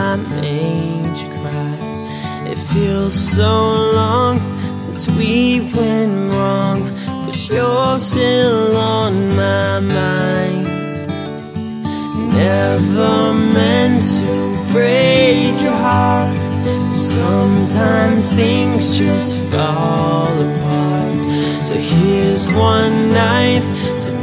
I made you cry. It feels so long since we went wrong, but you're still on my mind. Never meant to break your heart, sometimes things just fall apart. So here's one night to